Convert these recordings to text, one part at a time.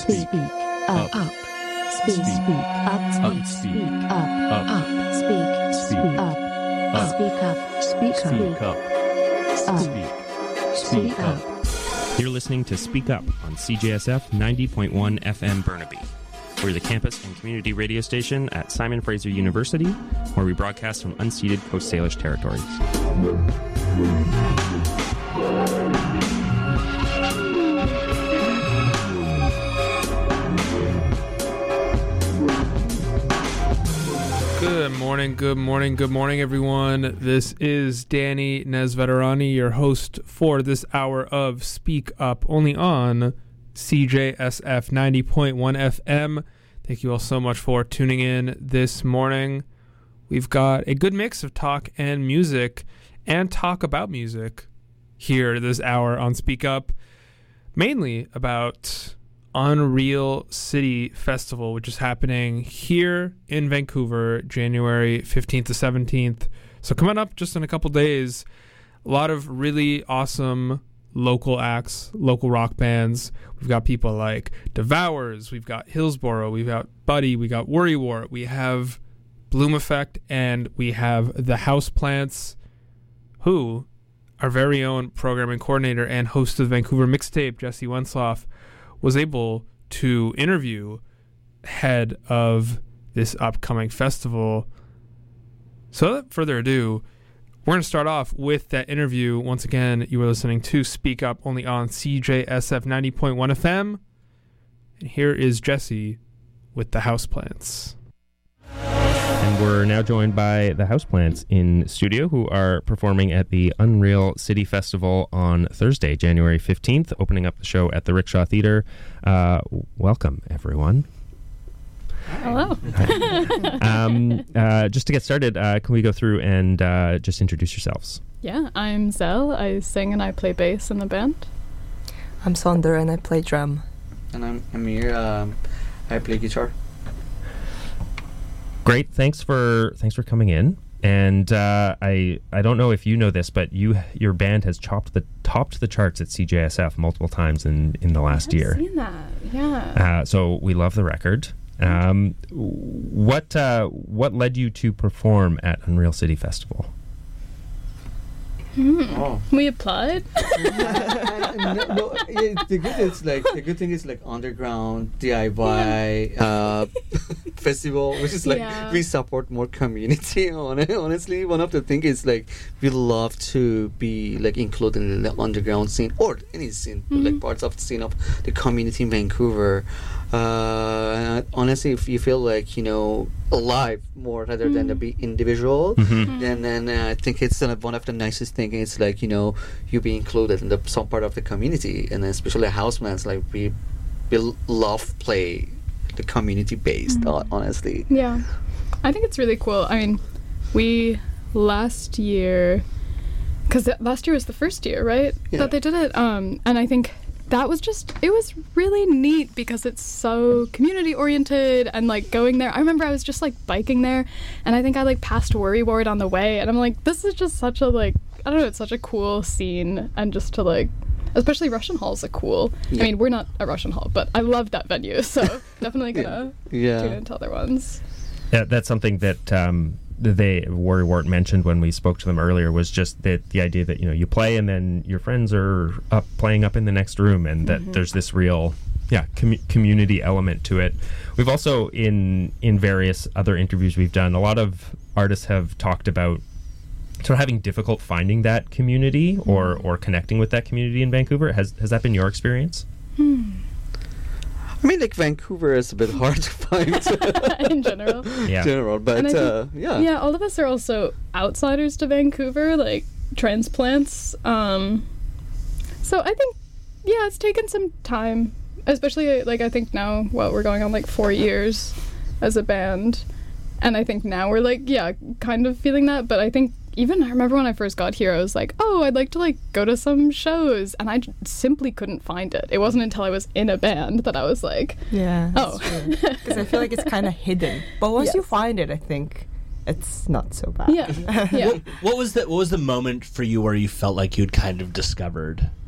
Speak up. Speak up. Speak up. Speak up. Speak up. Speak up. Speak up. You're listening to Speak Up on CJSF 90.1 FM Burnaby. We're the campus and community radio station at Simon Fraser University, where we broadcast from unceded Coast Salish territories. Good morning, everyone. This is Danny Nesveterani, your host for this hour of Speak Up, only on CJSF 90.1 FM. Thank you all so much for tuning in this morning. We've got a good mix of talk and music, and talk about music here this hour on Speak Up, mainly about Unreal City Festival, which is happening here in Vancouver, January 15th to 17th. So coming up just in a couple days, a lot of really awesome local acts, local rock bands. We've got people like Devours, we've got Hillsborough, we've got Buddy, we got Worrywart, we have Bloom Effect, and we have the Houseplants, who our very own programming coordinator and host of the Vancouver Mixtape, Jesse Wensloff, was able to interview ahead of this upcoming festival. So without further ado, we're going to start off with that interview. Once again, you are listening to Speak Up only on CJSF 90.1 FM. And here is Jesse with the Houseplants. And we're now joined by the Houseplants in studio, who are performing at the Unreal City Festival on Thursday, January 15th, opening up the show at the Rickshaw Theatre. Welcome, everyone. Hello. Just to get started, can we go through and just introduce yourselves? Yeah, I'm Zell. I sing and I play bass in the band. I'm Sonder and I play drum. And I'm Amir. I play guitar. Great, thanks for coming in. And I don't know if you know this, but your band has topped the charts at CJSF multiple times in the last year. I've seen that, yeah. So we love the record. What led you to perform at Unreal City Festival? We applied. The good thing is underground DIY festival, which is we support more community on it. Honestly, one of the things is we love to be included in the underground scene or any scene, parts of the scene of the community in Vancouver. Honestly, if you feel alive more rather than to be individual, then I think it's one of the nicest things. It's you be included in some part of the community, and especially Houseplants, we love play the community based. Honestly, yeah, I think it's really cool. I mean, we last year, because last year was the first year, right, that they did it, and I think that was it was really neat because it's so community oriented and going there. I remember I was just biking there, and I think I passed Worrywart on the way, and I'm like, this is just such a I don't know, it's such a cool scene, and just to especially Russian Hall's a cool. I mean, we're not a Russian Hall, but I love that venue, so definitely gonna tune into other ones. Yeah, that's something that Worrywart mentioned when we spoke to them earlier, was just that the idea that you play and then your friends are playing up in the next room, and that there's this real community element to it. We've also in various other interviews we've done, a lot of artists have talked about sort of having difficult finding that community or connecting with that community in Vancouver. Has that been your experience? I mean, Vancouver is a bit hard to find in general. But yeah, all of us are also outsiders to Vancouver, transplants. So I think, it's taken some time, especially I think now, we're going on 4 years as a band, and I think now we're kind of feeling that. But I think even I remember when I first got here, I was like, oh, I'd like to go to some shows, and I simply couldn't find it. It wasn't until I was in a band that I was like, oh, because I feel it's kind of hidden. But once you find it, I think it's not so bad. Yeah. What was the moment for you where you felt like you'd kind of discovered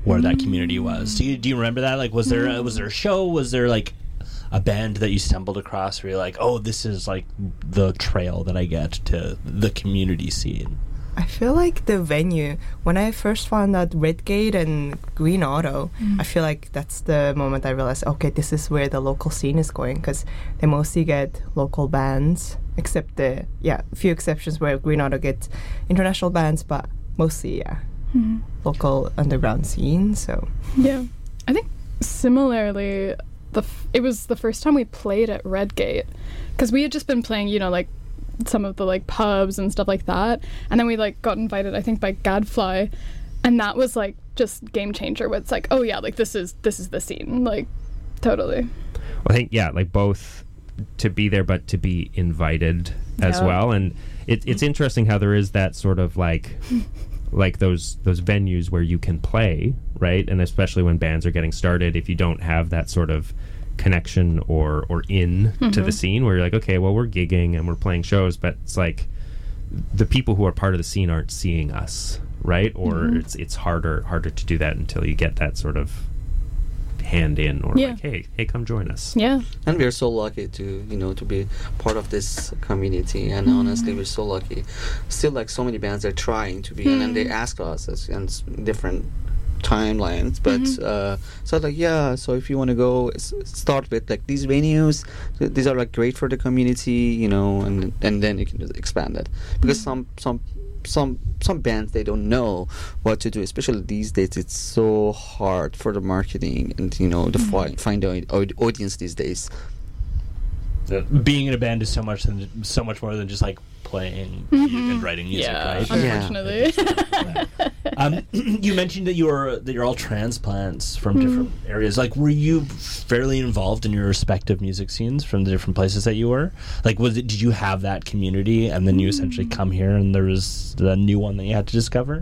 where that community was. Do you remember that? Like, was there a show? Was there like a band that you stumbled across where you're like, oh, this is like the trail that I get to the community scene? I feel like the venue, when I first found out Redgate and Green Auto, I feel like that's the moment I realized, okay, this is where the local scene is going, because they mostly get local bands, except a few exceptions where Green Auto gets international bands, but mostly, local underground scene, so. Yeah. I think similarly, it was the first time we played at Redgate, because we had just been playing, you know, like, some of the like pubs and stuff like that, and then we like got invited, I think, by Gadfly, and that was like just game changer. Where it's like, oh yeah, like this is the scene, like totally. Well, I think like both to be there, but to be invited as well, and it's interesting how there is that sort of like those venues where you can play, right, and especially when bands are getting started, if you don't have that sort of connection or in to the scene where you're like, okay, well, we're gigging and we're playing shows, but it's like the people who are part of the scene aren't seeing us, right? Or it's harder to do that until you get that sort of hand in, or like, hey, come join us. Yeah. And we're so lucky to be part of this community, and honestly, we're so lucky. Still, like, so many bands are trying to be, and then they ask us and different timelines, but so like, so if you want to go, start with like these venues, these are like great for the community, and then you can just expand it, because some bands, they don't know what to do, especially these days. It's so hard for the marketing and to find the audience these days. Being in a band is so much more than just like playing and writing music, right? Unfortunately. You mentioned that you're all transplants from different areas. Like, were you fairly involved in your respective music scenes from the different places that you were? Like, did you have that community, and then you essentially come here and there was a new one that you had to discover?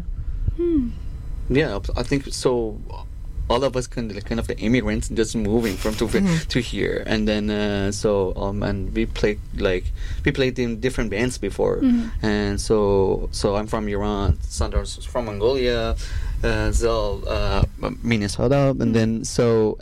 Yeah, I think so. All of us kind of the immigrants just moving from to here, and then and we played in different bands before, and so I'm from Iran, Sandar's from Mongolia, Zal Minnesota, and then so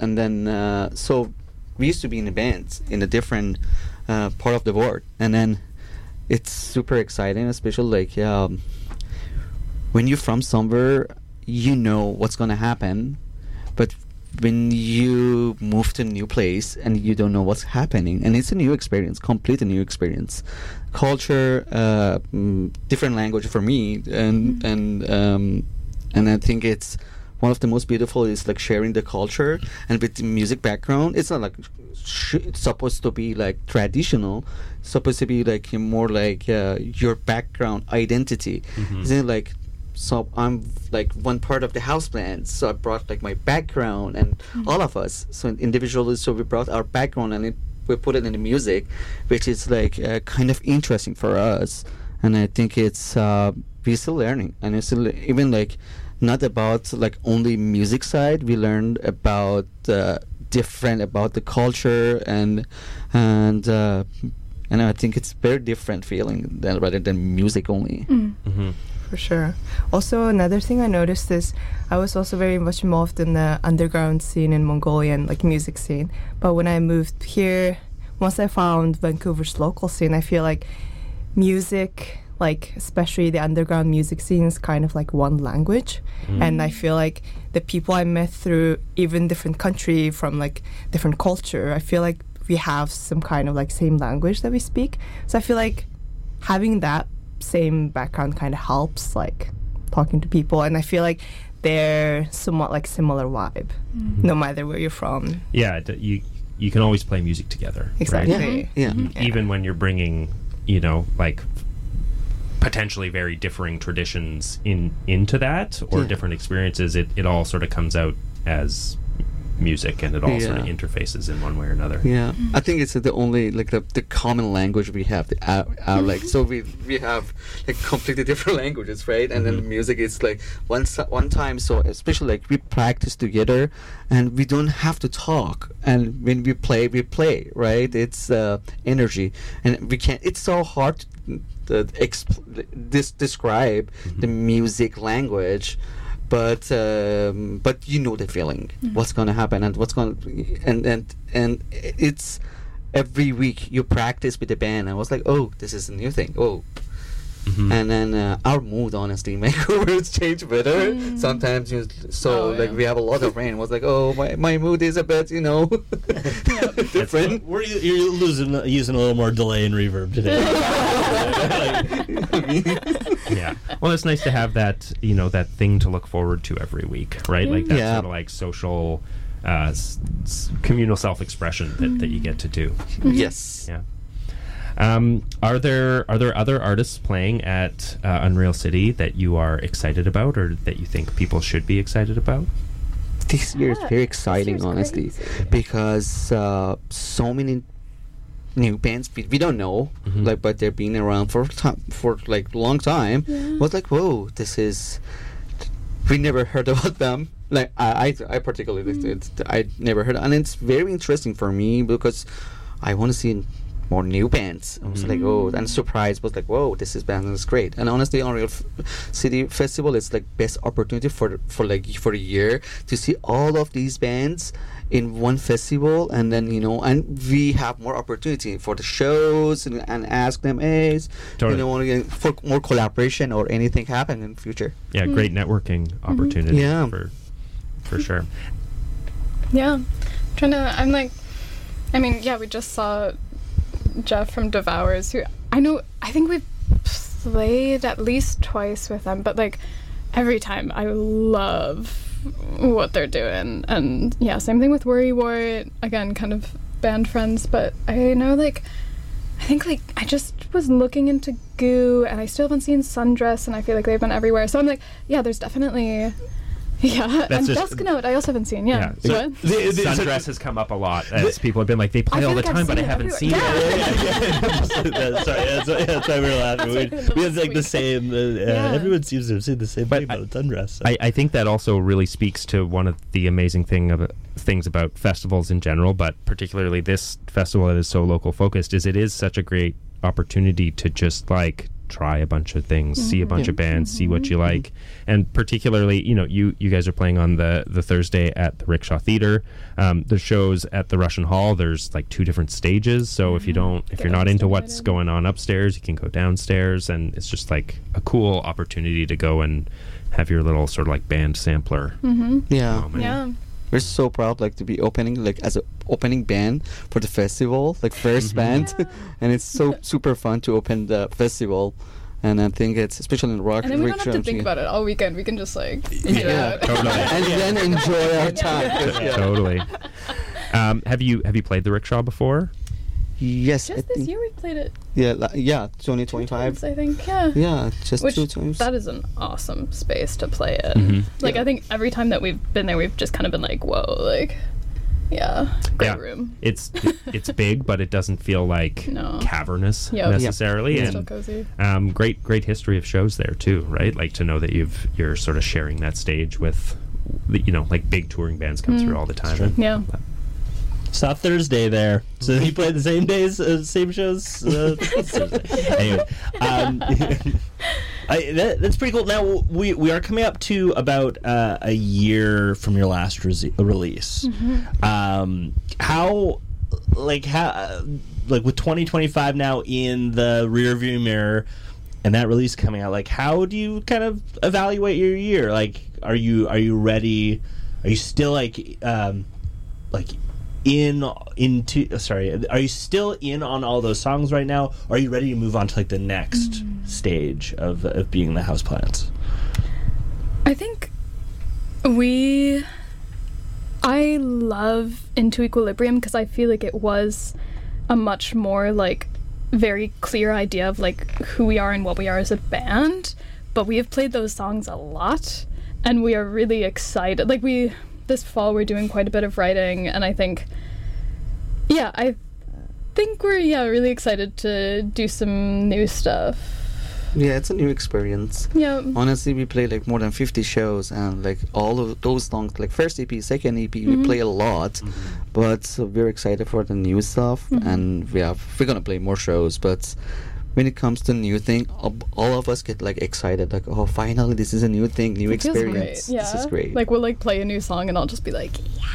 we used to be in a band in a different part of the world, and then it's super exciting, especially like when you're from somewhere, you know what's gonna happen. But when you move to a new place and you don't know what's happening, and it's a new experience, completely new experience, culture, different language for me, and I think it's one of the most beautiful is like sharing the culture, and with the music background, it's not like it's supposed to be like traditional, it's supposed to be like more like your background identity, isn't it? Like, so I'm like one part of the house band, so I brought like my background and all of us, so individually, so we brought our background and we put it in the music, which is like kind of interesting for us, and I think it's we're still learning, and it's still even like not about like only music side, we learned about different about the culture, and I think it's very different feeling than rather than music only. For sure. Also, another thing I noticed is I was also very much involved in the underground scene in Mongolian, like music scene. But when I moved here, once I found Vancouver's local scene, I feel like music, like especially the underground music scene, is kind of like one language. And I feel like the people I met through even different country from like different culture, I feel like we have some kind of like same language that we speak. So I feel like having that same background kind of helps, like talking to people, and I feel like they're somewhat like similar vibe, no matter where you're from. Yeah, you can always play music together. Exactly. Right? Yeah. Even when you're bringing, like potentially very differing traditions into that, or different experiences, it all sort of comes out as music, and it all sort of interfaces in one way or another. Yeah, I think it's the only like the common language we have. Our like, so we have like completely different languages, right? And then the music is like one time. So especially like we practice together, and we don't have to talk. And when we play, right? It's energy, and we can't. It's so hard to describe the music language. but you know the feeling, what's gonna happen and what's gonna and it's every week you practice with the band. I was like, oh, this is a new thing. Oh. And then our mood, honestly, makeovers change better. Sometimes we have a lot of rain. It was like, oh, my mood is a bit, different. You're using a little more delay and reverb today. Yeah. Well, it's nice to have that, that thing to look forward to every week, right? Like that sort of like social, communal self-expression that you get to do. Yes. Yeah. Are there other artists playing at Unreal City that you are excited about, or that you think people should be excited about? This year is very exciting, honestly, because so many new bands we don't know, but they're being around for long time. Yeah. Was like, whoa, we never heard about them. Like I particularly I never heard, and it's very interesting for me because I want to see more new bands. I was like, oh, and surprised was like, whoa, this band is great. And honestly, Unreal City Festival is like best opportunity for a year to see all of these bands in one festival, and then and we have more opportunity for the shows and ask them, hey, for more collaboration or anything happen in the future. Yeah, great networking opportunity. Yeah, for sure. Yeah, we just saw Jeff from Devours, who I think we've played at least twice with them, but like every time I love what they're doing. And yeah, same thing with Worrywart, again, kind of band friends, but I know I just was looking into Goo, and I still haven't seen Sundress, and I feel like they've been everywhere, so I'm like, yeah, there's definitely. Yeah, and Dusknote I also haven't seen. Yeah. So Sundress has come up a lot as people have been like, they play all the time, but I haven't seen it. That's why we were laughing. We have like the same. Everyone seems to have seen the same thing about Sundress. I think that also really speaks to one of the amazing things about festivals in general, but particularly this festival that is so local focused, is it is such a great opportunity to just like try a bunch of things, see a bunch of bands, see what you like. And particularly, you guys are playing on the Thursday at the Rickshaw Theater. The shows at the Russian Hall, there's like 2 different stages, so if you're not into what's going on upstairs, you can go downstairs, and it's just like a cool opportunity to go and have your little sort of like band sampler. Yeah. We're so proud to be opening as an opening band for the festival, first band. And it's so super fun to open the festival. And I think it's especially in rock. And then we don't have to think about it all weekend. We can just totally. And then enjoy our time. Totally. Have you played the Rickshaw before? Yes. Just this year we played it. Yeah, 2025. I think, yeah. Yeah, just 2 times. That is an awesome space to play in. I think every time that we've been there, we've just kind of been like, whoa, great room. It's big, but it doesn't feel cavernous necessarily. It's and still cozy. Great history of shows there too, right? Like to know that you're sort of sharing that stage with, big touring bands come through all the time. Yeah. Saw Thursday there. So you played the same days, same shows. Anyway, that's pretty cool. Now we are coming up to about a year from your last release. How with 2025 now in the rearview mirror, and that release coming out, how do you kind of evaluate your year? Are you ready? Are you still are you still in on all those songs right now, or are you ready to move on to the next stage of being the Houseplants? I think I love Into Equilibrium because I feel like it was a much more very clear idea of who we are and what we are as a band, but we have played those songs a lot and we are really excited. This fall we're doing quite a bit of writing, and I think we're really excited to do some new stuff. Yeah, it's a new experience. Yeah. Honestly, we play more than 50 shows, and all of those songs, first EP, second EP, we play a lot. But we're excited for the new stuff, and we're gonna play more shows. But when it comes to new thing, all of us get like excited, like, oh, finally this is a new thing, new It feels experience. great. Yeah. This is great. Like we'll like play a new song and I'll just be like,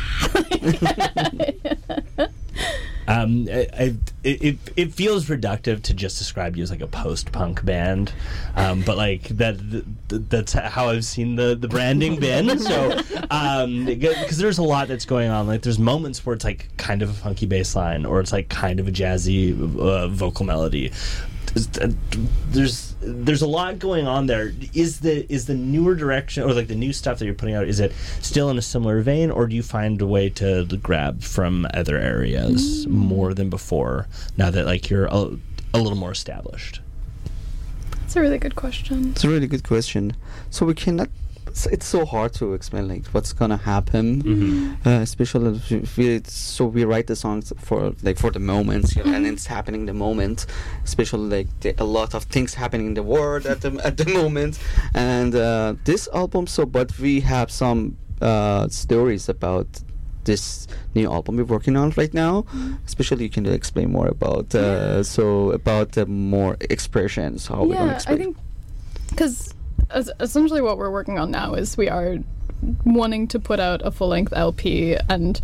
It feels reductive to just describe you as like a post-punk band, but like that's how I've seen the branding been. So because there's a lot that's going on. Like there's moments where it's like kind of a funky bass line, or it's like kind of a jazzy vocal melody. There's a lot going on there. Is the newer direction, or like the new stuff that you're putting out, is it still in a similar vein, or do you find a way to grab from other areas more than before now that like you're a little more established? That's a really good question. It's a really good question. So we cannot. It's so hard to explain like what's gonna happen, especially if we write the songs for the moments, you know, and it's happening the moment. Especially like a lot of things happening in the world at the moment, and this album. But we have some stories about this new album we're working on right now. Especially, you can explain more about more expressions. How we're gonna explain. I think because. Essentially what we're working on now is we are wanting to put out a full-length LP, and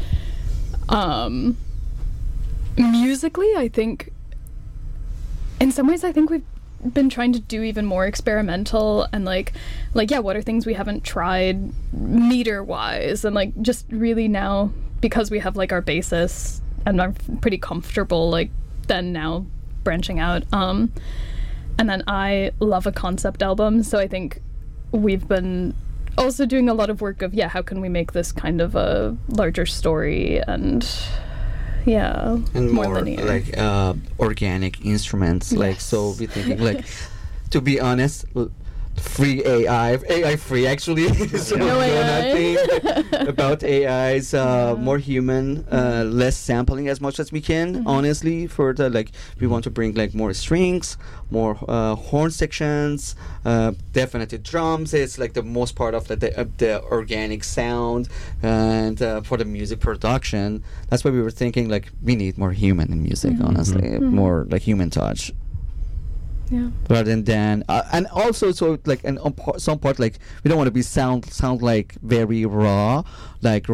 musically I think in some ways I think we've been trying to do even more experimental and like what are things we haven't tried meter wise, and like just really now because we have like our basis and are pretty comfortable like then now branching out. And then I love a concept album, so I think we've been also doing a lot of work of, how can we make this kind of a larger story and more linear. Like organic instruments. Yes. Like, so we're thinking like, to be honest, free AI free actually. So no AI. Nothing about AIs, more human, less sampling as much as we can. Honestly, for the we want to bring like more strings, more horn sections, definitely drums. It's like the most part of the organic sound, and for the music production, that's why we were thinking like we need more human in music. Honestly, more like human touch. Yeah. Rather than and also so like and on some part like we don't want to be sound like very raw like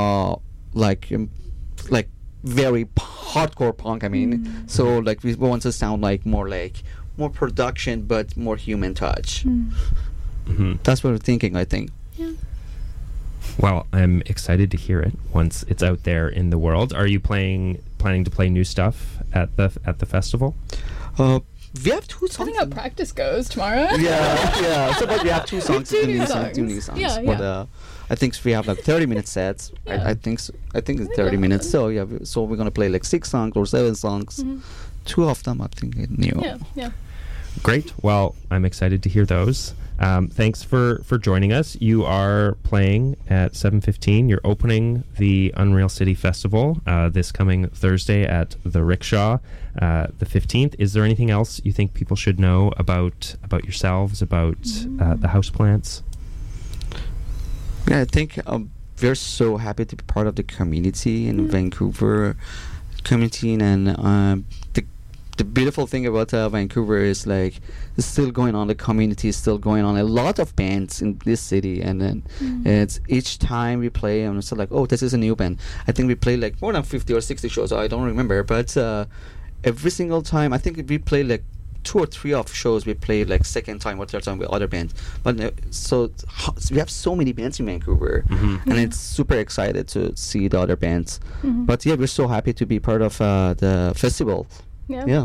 very hardcore punk. I mean, so like we want to sound like more production but more human touch. That's what we're thinking, I think. Yeah. Well, I'm excited to hear it once it's out there in the world. Are you planning to play new stuff at the festival? We have 2 songs. Depending how practice goes tomorrow. Yeah. So, but we have 2 songs. Two new songs. Yeah. But I think we have like 30-minute sets. Yeah. I think it's 30 minutes. So yeah. So we're gonna play like 6 songs or 7 songs. 2 of them I think are new. Yeah. Great. Well, I'm excited to hear those. Thanks for joining us. You are playing at 7:15. You're opening the Unreal City Festival this coming Thursday at the Rickshaw, the 15th. Is there anything else you think people should know about yourselves, about the Houseplants? Yeah, I think we're so happy to be part of the community in Vancouver community, and the beautiful thing about Vancouver is like it's still going on. The community is still going on. A lot of bands in this city, and then it's each time we play, and it's like, oh, this is a new band. I think we play like more than 50 or 60 shows. I don't remember, but every single time I think we play like 2 or 3 of shows. We play like second time or third time with other bands. But so we have so many bands in Vancouver, and it's super excited to see the other bands. But yeah, we're so happy to be part of the festival. Yeah.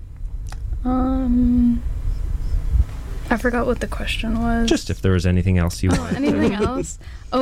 I forgot what the question was. Just if there was anything else you wanted. Anything else?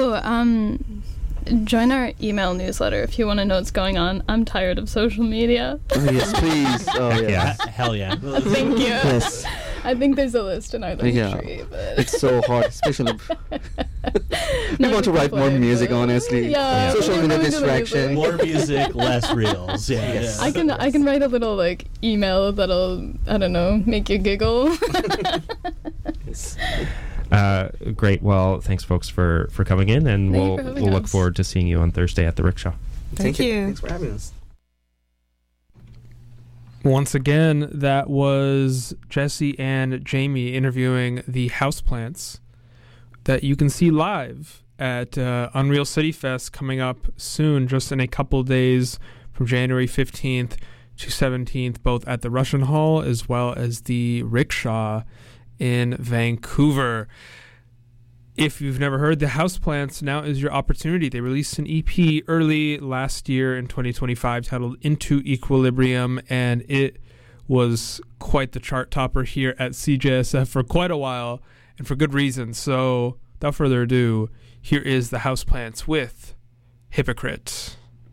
Join our email newsletter if you want to know what's going on. I'm tired of social media. Oh, yes, please. Oh, yeah. Hell yeah. Thank you. Yes. I think there's a list in our tree, but it's so hard, especially we want to write more music, honestly. Yeah. Social media distraction. More music, less reels. Yeah. Yes. I can write a little like email that'll, I don't know, make you giggle. Yes. Great. Well, thanks folks for coming in, and we'll look forward to seeing you on Thursday at the Rickshaw. Thank you. Thanks for having us. Once again, that was Jesse and Jamie interviewing the Houseplants that you can see live at Unreal City Fest coming up soon, just in a couple days from January 15th to 17th, both at the Russian Hall as well as the Rickshaw in Vancouver. If you've never heard the Houseplants, now is your opportunity. They released an EP early last year in 2025 titled Into Equilibrium, and it was quite the chart topper here at CJSF for quite a while, and for good reason. So, without further ado, here is the Houseplants with Hypocrite.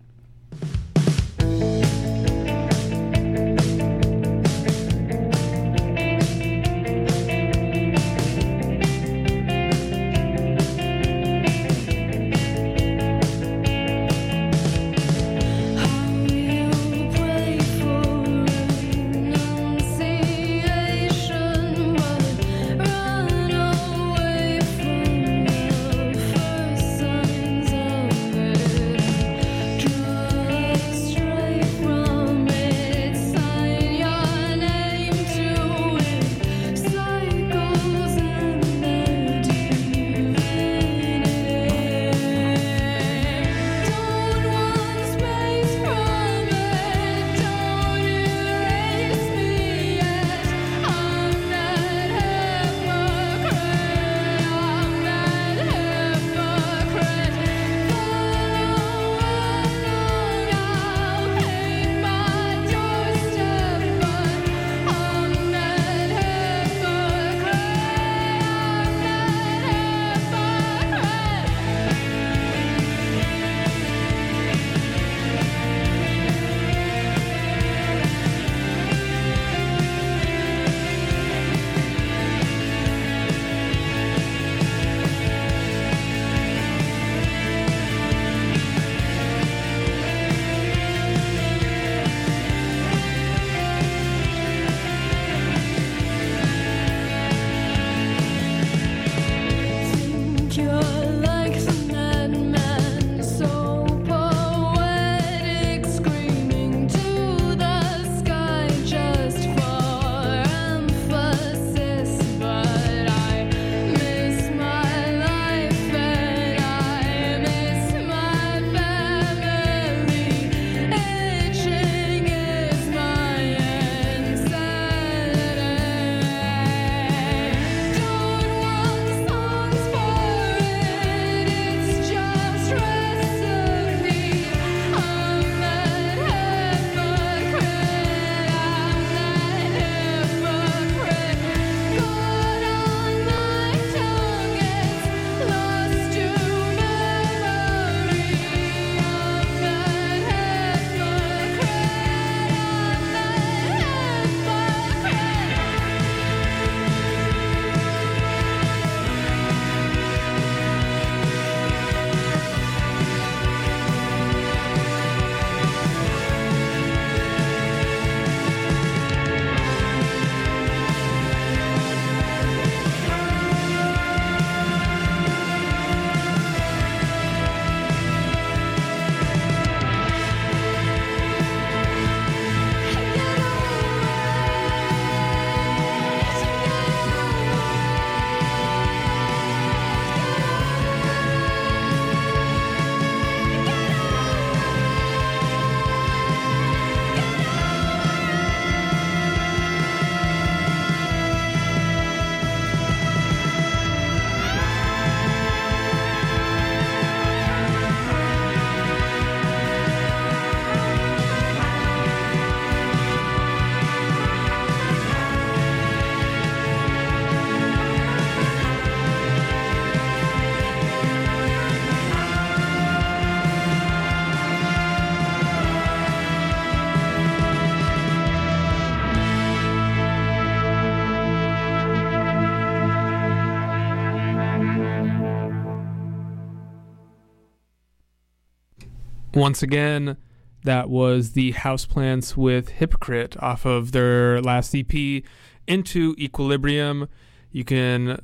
Once again, that was the Houseplants with Hypocrite off of their last EP, Into Equilibrium. You can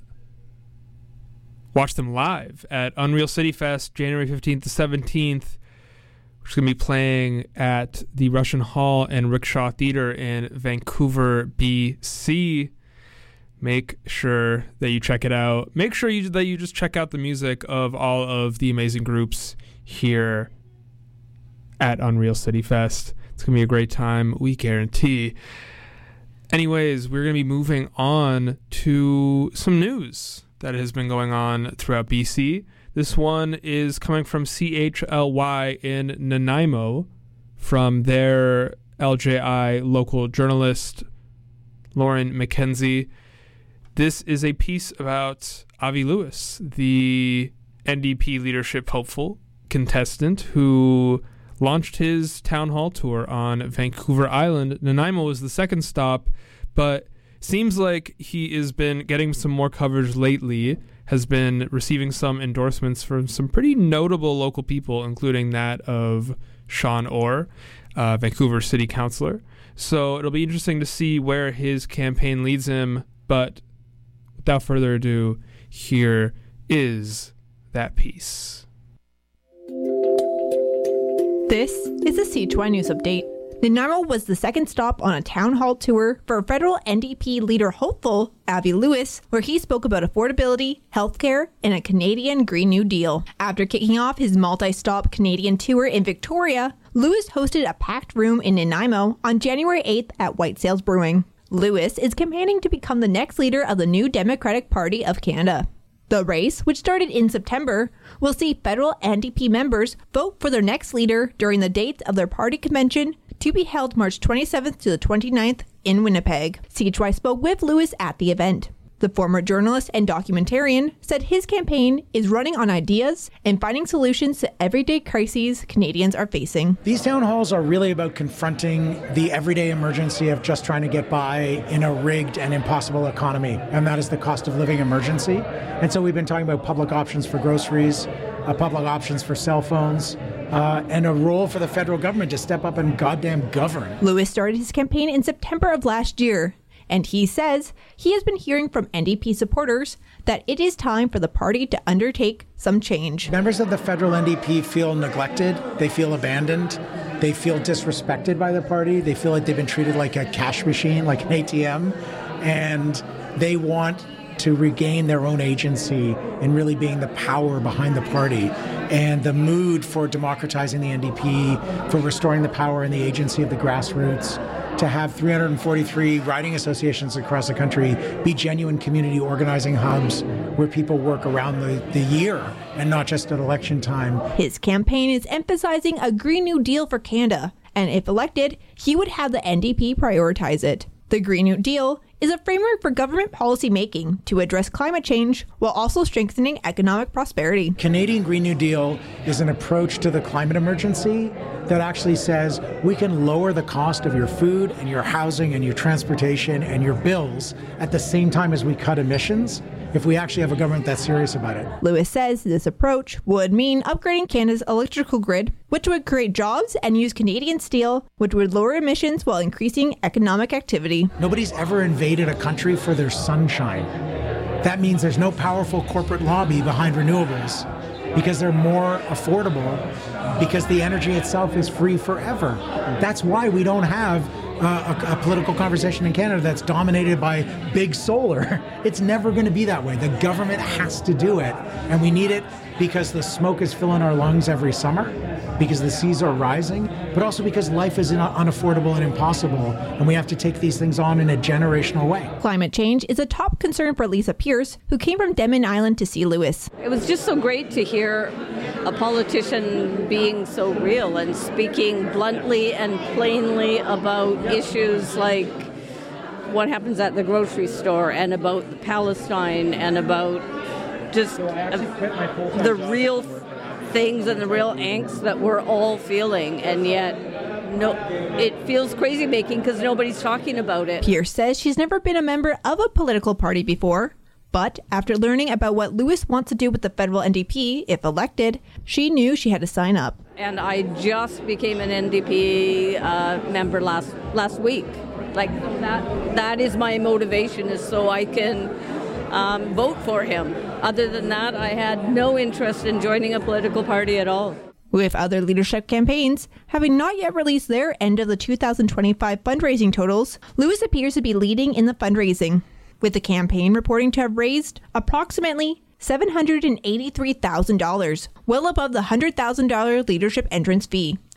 watch them live at Unreal City Fest, January 15th to 17th. which is going to be playing at the Russian Hall and Rickshaw Theatre in Vancouver, BC. Make sure that you check it out. Make sure that you just check out the music of all of the amazing groups here at Unreal City Fest. It's going to be a great time, we guarantee. Anyways, we're going to be moving on to some news that has been going on throughout BC. This one is coming from CHLY in Nanaimo from their LJI local journalist, Lauren McKenzie. This is a piece about Avi Lewis, the NDP leadership hopeful contestant who launched his town hall tour on Vancouver Island. Nanaimo was the second stop, but seems like he has been getting some more coverage lately, has been receiving some endorsements from some pretty notable local people, including that of Sean Orr, Vancouver City Councillor. So it'll be interesting to see where his campaign leads him, but without further ado, here is that piece. This is a CHY News Update. Nanaimo was the second stop on a town hall tour for federal NDP leader hopeful Avi Lewis, where he spoke about affordability, healthcare, and a Canadian Green New Deal. After kicking off his multi-stop Canadian tour in Victoria, Lewis hosted a packed room in Nanaimo on January 8th at White Sails Brewing. Lewis is campaigning to become the next leader of the new Democratic Party of Canada. The race, which started in September, will see federal NDP members vote for their next leader during the dates of their party convention to be held March 27th to the 29th in Winnipeg. CHY spoke with Lewis at the event. The former journalist and documentarian said his campaign is running on ideas and finding solutions to everyday crises Canadians are facing. These town halls are really about confronting the everyday emergency of just trying to get by in a rigged and impossible economy, and that is the cost of living emergency. And so we've been talking about public options for groceries, public options for cell phones, and a role for the federal government to step up and goddamn govern. Lewis started his campaign in September of last year, and he says he has been hearing from NDP supporters that it is time for the party to undertake some change. Members of the federal NDP feel neglected, they feel abandoned, they feel disrespected by the party, they feel like they've been treated like a cash machine, like an ATM, and they want to regain their own agency and really being the power behind the party. And the mood for democratizing the NDP, for restoring the power and the agency of the grassroots, to have 343 riding associations across the country be genuine community organizing hubs where people work around the year and not just at election time. His campaign is emphasizing a Green New Deal for Canada, and if elected, he would have the NDP prioritize it. The Green New Deal is a framework for government policy making to address climate change while also strengthening economic prosperity. Canadian Green New Deal is an approach to the climate emergency that actually says we can lower the cost of your food and your housing and your transportation and your bills at the same time as we cut emissions if we actually have a government that's serious about it. Lewis says this approach would mean upgrading Canada's electrical grid, which would create jobs and use Canadian steel, which would lower emissions while increasing economic activity. Nobody's ever invaded a country for their sunshine. That means there's no powerful corporate lobby behind renewables because they're more affordable, because the energy itself is free forever. That's why we don't have a political conversation in Canada that's dominated by big solar. It's never going to be that way. The government has to do it, and we need it because the smoke is filling our lungs every summer, because the seas are rising, but also because life is unaffordable and impossible, and we have to take these things on in a generational way. Climate change is a top concern for Lisa Pierce, who came from Denman Island to see Lewis. It was just so great to hear a politician being so real and speaking bluntly and plainly about issues like what happens at the grocery store and about Palestine and about just the real things and the real angst that we're all feeling, and yet it feels crazy making because nobody's talking about it. Pierce says she's never been a member of a political party before, but after learning about what Lewis wants to do with the federal NDP if elected, she knew she had to sign up. And I just became an NDP member last week. Like that is my motivation, is so I can vote for him. Other than that, I had no interest in joining a political party at all. With other leadership campaigns having not yet released their end of the 2025 fundraising totals, Lewis appears to be leading in the fundraising, with the campaign reporting to have raised approximately $783,000, well above the $100,000 leadership entrance fee.